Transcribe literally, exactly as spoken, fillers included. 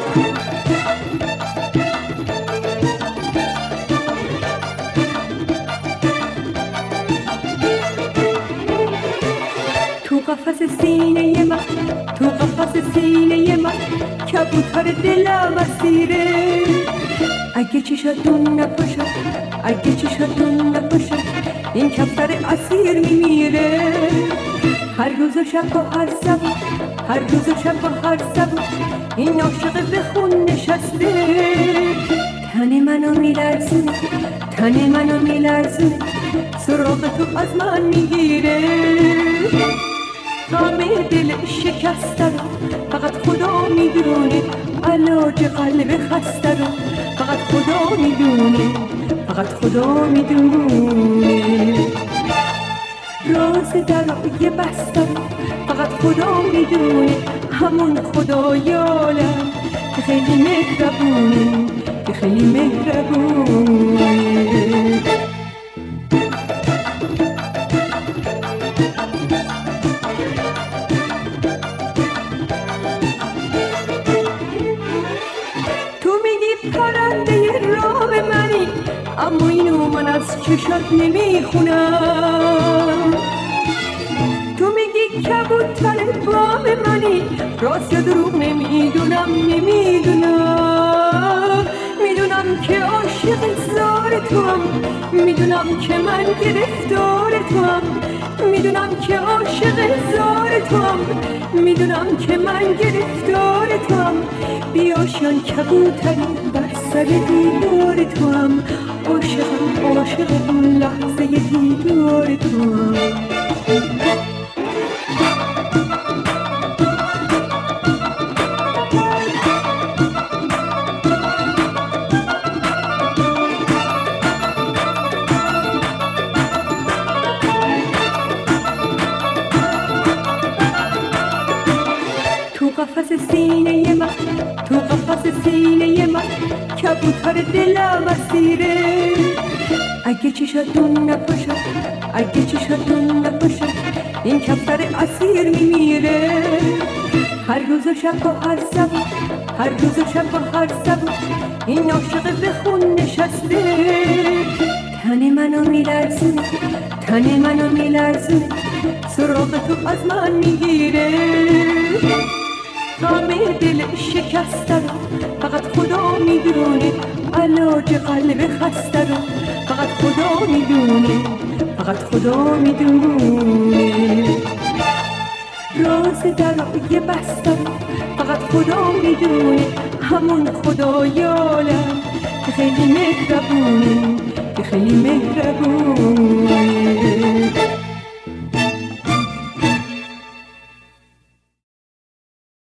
قفس سینه من، تو قفس سینه من کبوتر دلم اسیره. اگه چشاتون نپاشد، اگه چشاتون نپاشد این کفتر اسیر میمیره. هر روز و شب و هر شب، هر روز و شب و هر شب این عاشق به خون نشسته. تن منو میلرزونه، تن منو میلرزونه سراغ تو از من میگیره. غم دل شکسته رو فقط خدا میدونه، علاج قلب خسته رو فقط خدا میدونه، فقط خدا میدونه. راز درای بسته رو فقط خدا میدونه، همون خدای عالم که خیلی مهربونه، که خیلی مهربونه. اما اینو من از چشات نمیخونم. تو میگی کبوتر بام منی، راست یا دروغ نمیدونم، نمیدونم. میدونم که عاشق زار تو هم، میدونم که من گرفتار تو هم، میدونم که عاشق زار تو هم، میدونم که من گرفتار تو هم. بیاشان کبوتری بر سر دیوار تو هم، عاشقم عاشق اون لحظه دیدار تو هم. تو قفس سینه من، تو قفس سینه من کبوتر دلم اسیره. اگه چشاتون نپاشد، اگه چشاتون نپاشد این کفتر اسیر میمیره. هر روز و شب و هر شب، هر روز و شب و هر شب این عاشق به خون نشسته. تن منو میلرزونه، تن منو میلرزونه سراغ تو از من میگیره. غم دل شکسته رو فقط خدا میدونه، علاج قلب خسته رو فقط خدا میدونه، فقط خدا میدونه. راز درای بسته رو فقط خدا میدونه، همون خدای عالم که خیلی مهربونه، که خیلی مهربونه.